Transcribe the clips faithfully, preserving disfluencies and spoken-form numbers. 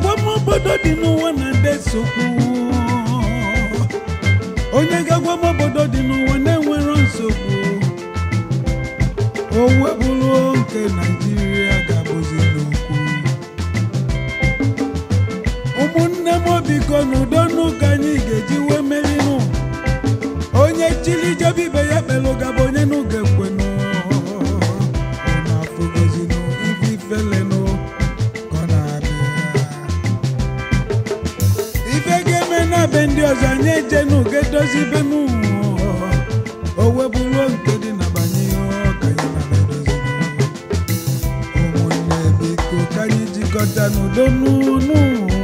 obodo dị n'ụwa na ndị nsogbu onye ga-agwa m obodo dị n'ụwa na-enwero nsogbu o webụrụ nke Naịjirịa ga-abụzi n'okwu ụmụnne m biko n'udo n'ụka anyị ga-eji wee merinụ onye chili jebe ibe ya kpelụ gaba onye n'ụga ekwenụ na-afụgozinụ ife ifelenụ be ndị ọzọ anyị eje n'oge dozi be m o webụrụ nke dị na banye ka anyị na-edozi ụmụnne biko ka anyị jikọta n'udo n'ụnụ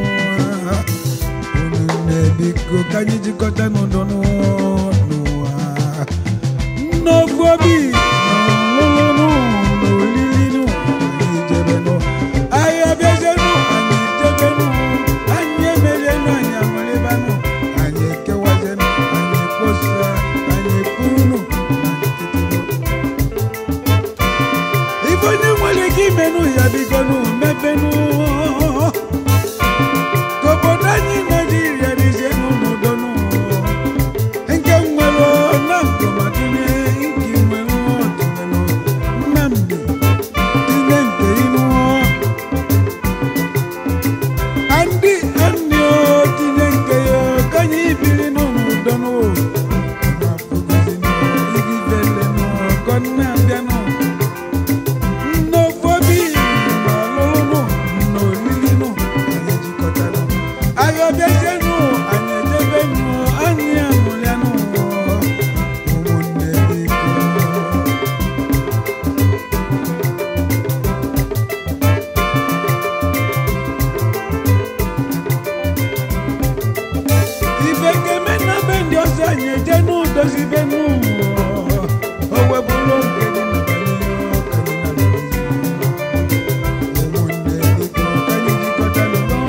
ụmụnne biko ka anyị jikọta n'udo n'ụwa n'ofu obi n'ọlụlụ n'olili anyị jebenụ anyị abịazenụ anyị jebenụ anyị emerenụ anyị amalịbanụ anyị ekewazenụ anyị ekposa anyị ekwurunụ ife onye nwere ike imenụ ya bigonụ mebenụ ka obodo anyị Naịjirịa dịzienụ n'udonụ nke nwere na nkọmadine nke nwere ọdịnenụ Nnamdi tinye nke inụ Ndị ndị tinye nke ya ka anyị biri n'udonụ na-afụgozinụ ibibelenụ ka ọ na-abịanụ n'ofobi ma ọlụlụnụ n'olilinụ anyị jikọtanụ anyị ọbịazienụ anyị ejebenụ anyị amụlịanụ ụmụnne biko ife ga-eme na be ndị ọzọ anyị eje n'udozi be nụ o webụrụ nke dị na banye ka anyị na-edozi ụmụnne biko ka anyị jikọta n'ụwa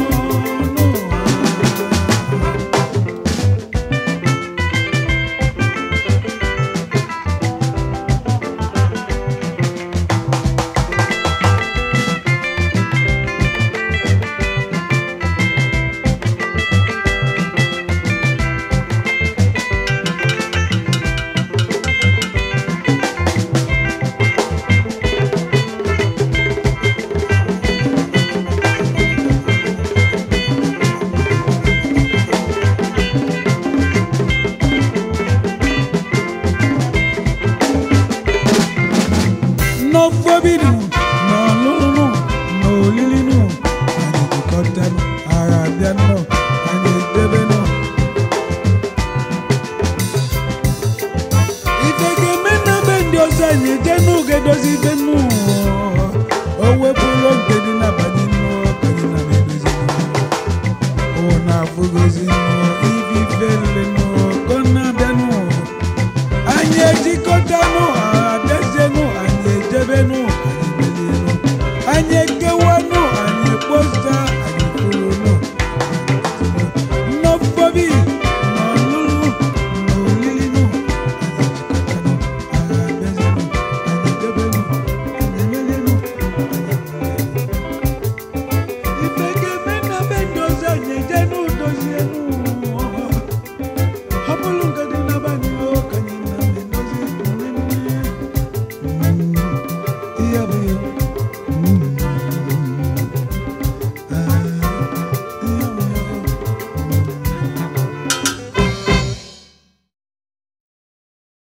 n'ofobidu n'ọlụlụ n'olilinụ anyị jikọtanụ agha abịanụ anyị edebenụ ife ga-eme na be ndị ọzọ anyị eje n'oge dozi ibe nụ o wepụrụ nke dị na banye nụ ka anyị na-edozi ọ na-afụgozi